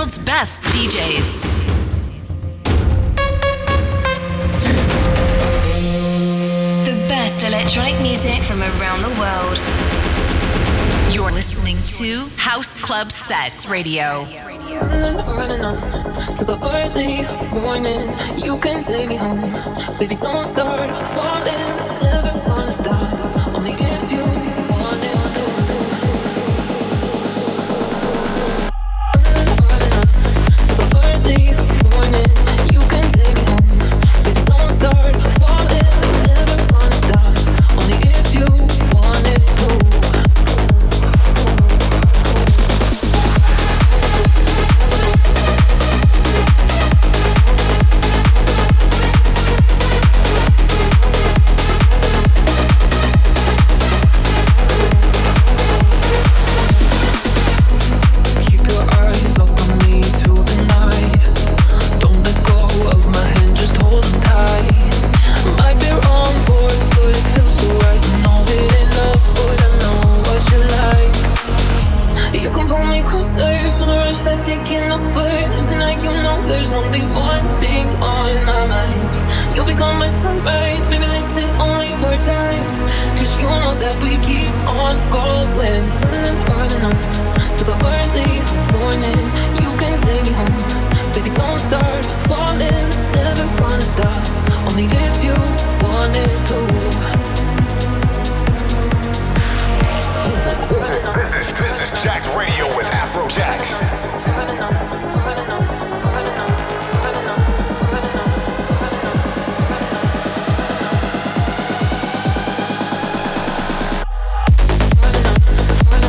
world's best DJs. The best electronic music from around the world. You're listening to House Club Set Radio. Running on to the early morning. You can take me home. Baby, don't start falling. Never gonna stop. Only if you want it to. Running on to the early morning. You can take me home. Baby, don't start falling. Never gonna stop. Only if you want it to. There's only one thing on my mind. You'll become my sunrise. Baby, this is only our time. Cause you know that we keep on going. Running on to the early morning. You can take me home. Baby, don't start falling. Never gonna stop. Only if you wanted to. This is Jack Radio with Afrojack. Running on, running on. Running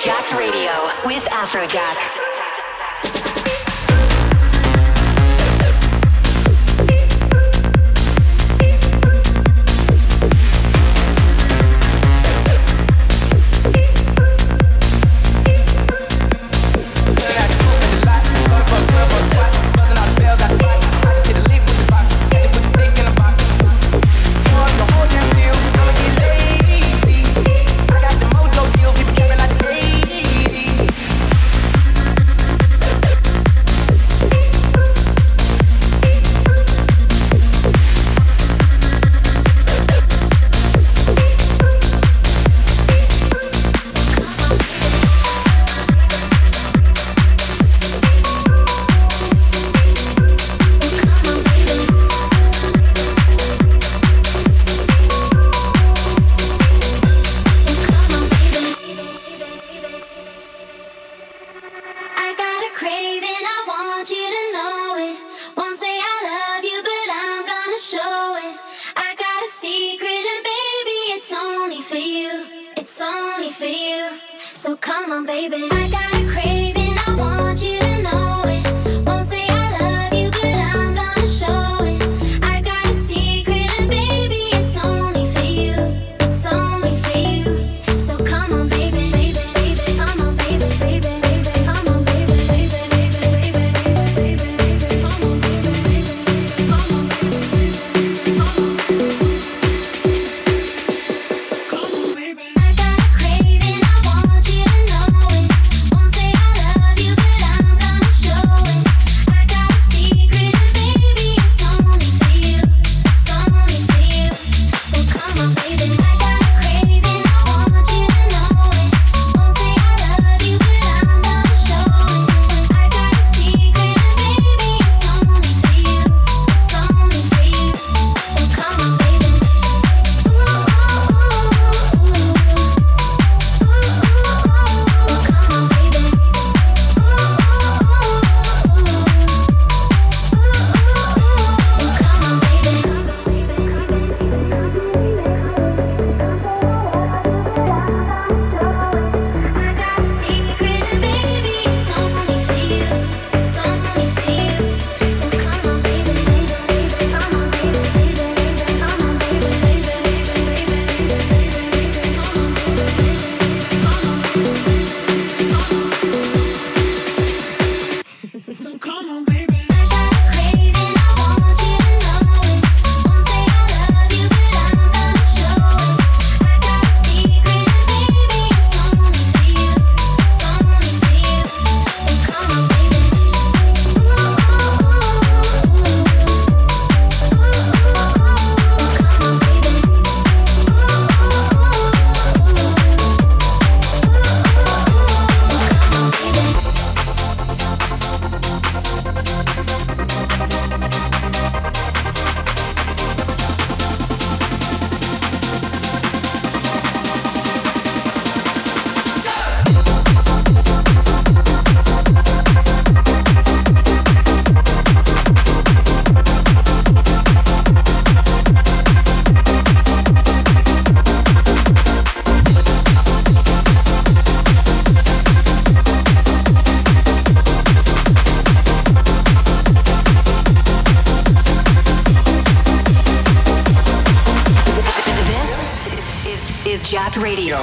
Jacked Radio with Afrojack. Jacked Radio.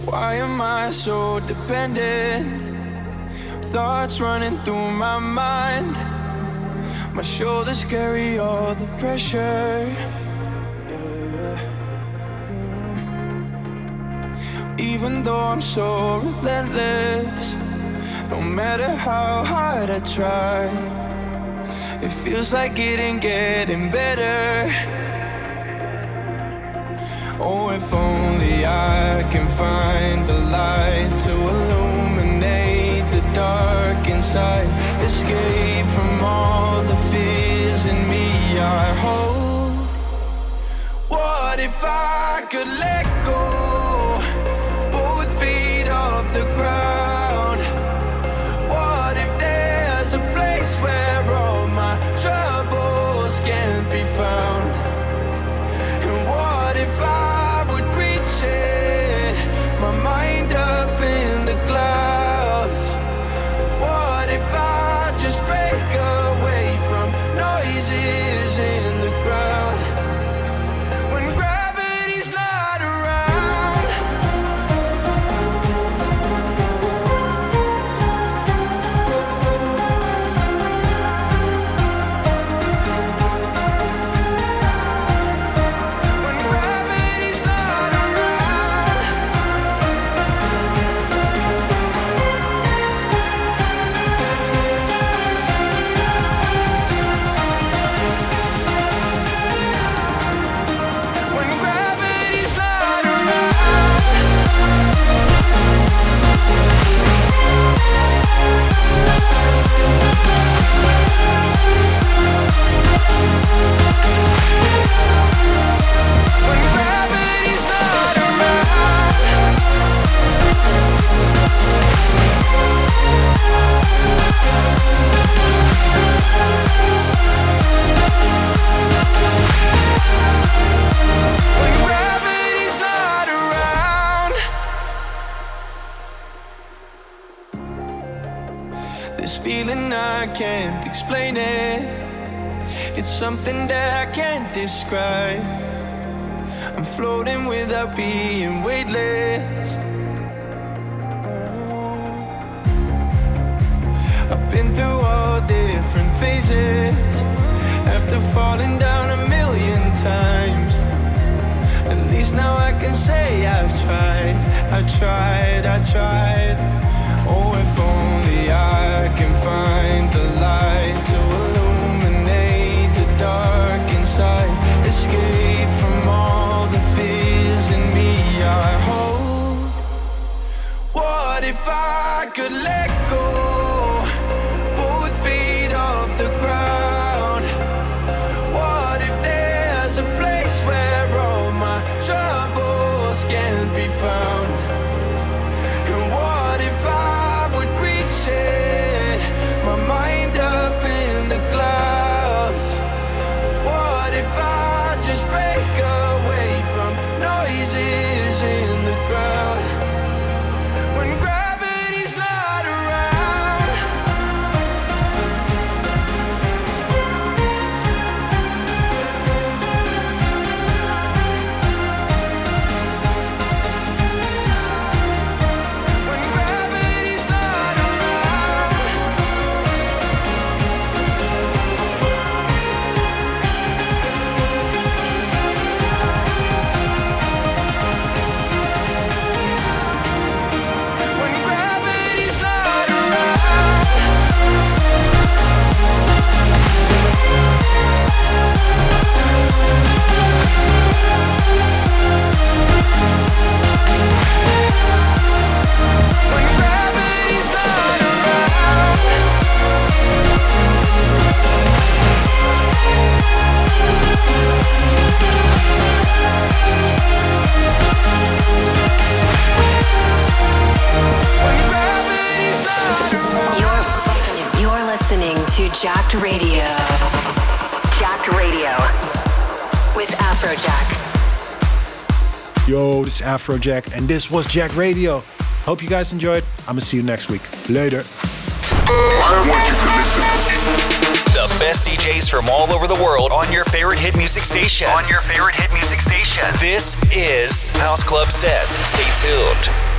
Why am I so dependent? Thoughts running through my mind. My shoulders carry all the pressure. Even though I'm so relentless, no matter how hard I try, it feels like it ain't getting better. Oh, if only I can find a light to illuminate the dark inside. Escape from all the fears in me I hold. What if I could let go? Both feet off the ground. What if there's a place where all my troubles can't be found? And what if I would reach it, my mind up in the clouds? What if I just break away from noises in the crowd? When gravity's not around. When gravity's not around. When gravity's not around. When gravity's not around. When gravity's not around. This feeling I can't explain it. It's something that I can't describe. I'm floating without being weightless. I've been through all different phases. After falling down a million times, at least now I can say I've tried. Oh, if only I can find the light to illuminate the dark inside. Escape from all the fears in me I hold. What if I could let go? Both feet off the ground. What if there's a place where all my troubles can't be found? And what if I would reach it, my mind up in the clouds? What if I just break away from noises in the crowd? When gravity's not around. When gravity's not around. When gravity's not around. When gravity's not around. When gravity's not around. You're listening to Jacked Radio. Jacked Radio with Afrojack. Yo, this is Afrojack, and this was Jack Radio. Hope you guys enjoyed. I'm gonna see you next week. Later. I want you to listen. The best DJs from all over the world on your favorite hit music station. This is House Club Sets. Stay tuned.